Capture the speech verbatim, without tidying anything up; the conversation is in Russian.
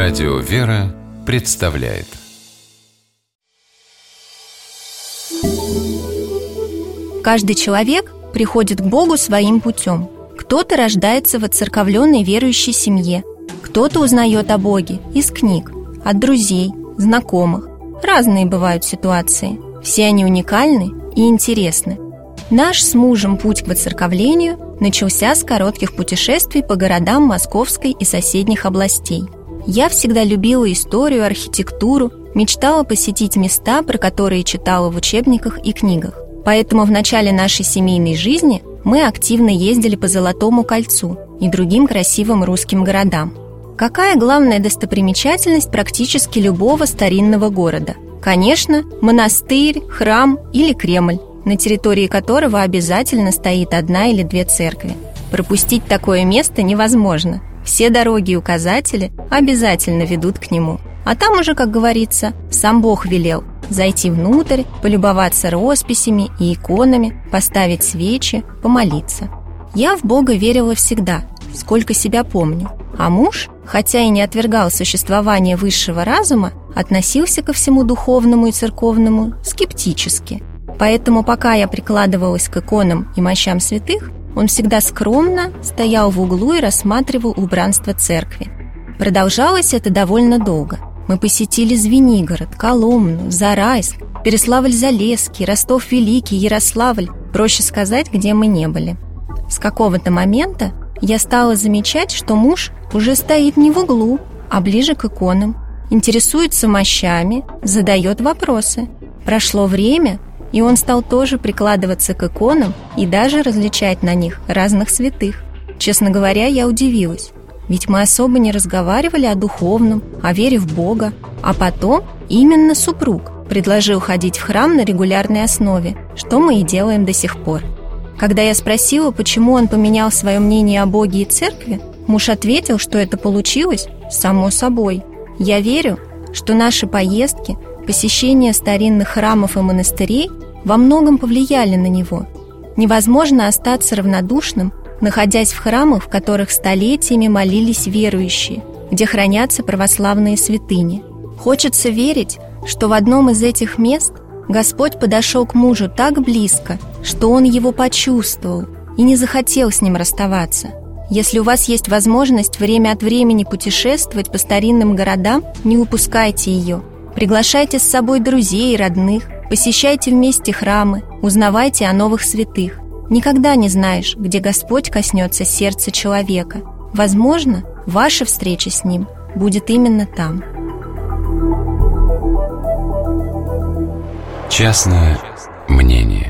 Радио «Вера» представляет. Каждый человек приходит к Богу своим путем. Кто-то рождается в отцерковленной верующей семье, кто-то узнает о Боге из книг, от друзей, знакомых. Разные бывают ситуации. Все они уникальны и интересны. Наш с мужем путь к воцерковлению начался с коротких путешествий по городам Московской и соседних областей. Я всегда любила историю, архитектуру, мечтала посетить места, про которые читала в учебниках и книгах. Поэтому в начале нашей семейной жизни мы активно ездили по Золотому кольцу и другим красивым русским городам. Какая главная достопримечательность практически любого старинного города? Конечно, монастырь, храм или Кремль, на территории которого обязательно стоит одна или две церкви. Пропустить такое место невозможно. Все дороги и указатели обязательно ведут к нему. А там уже, как говорится, сам Бог велел зайти внутрь, полюбоваться росписями и иконами, поставить свечи, помолиться. Я в Бога верила всегда, сколько себя помню. А муж, хотя и не отвергал существование высшего разума, относился ко всему духовному и церковному скептически. Поэтому, пока я прикладывалась к иконам и мощам святых, он всегда скромно стоял в углу и рассматривал убранство церкви. Продолжалось это довольно долго. Мы посетили Звенигород, Коломну, Зарайск, Переславль-Залесский, Ростов-Великий, Ярославль. Проще сказать, где мы не были. С какого-то момента я стала замечать, что муж уже стоит не в углу, а ближе к иконам, интересуется мощами, задает вопросы. Прошло время, и он стал тоже прикладываться к иконам и даже различать на них разных святых. Честно говоря, я удивилась. Ведь мы особо не разговаривали о духовном, о вере в Бога. А потом именно супруг предложил ходить в храм на регулярной основе, что мы и делаем до сих пор. Когда я спросила, почему он поменял свое мнение о Боге и церкви, муж ответил, что это получилось само собой. Я верю, что наши поездки, посещение старинных храмов и монастырей во многом повлияли на него. Невозможно остаться равнодушным, находясь в храмах, в которых столетиями молились верующие, где хранятся православные святыни. Хочется верить, что в одном из этих мест Господь подошел к мужу так близко, что он его почувствовал и не захотел с ним расставаться. Если у вас есть возможность время от времени путешествовать по старинным городам, не упускайте ее. Приглашайте с собой друзей и родных, посещайте вместе храмы, узнавайте о новых святых. Никогда не знаешь, где Господь коснется сердца человека. Возможно, ваша встреча с Ним будет именно там. Частное мнение.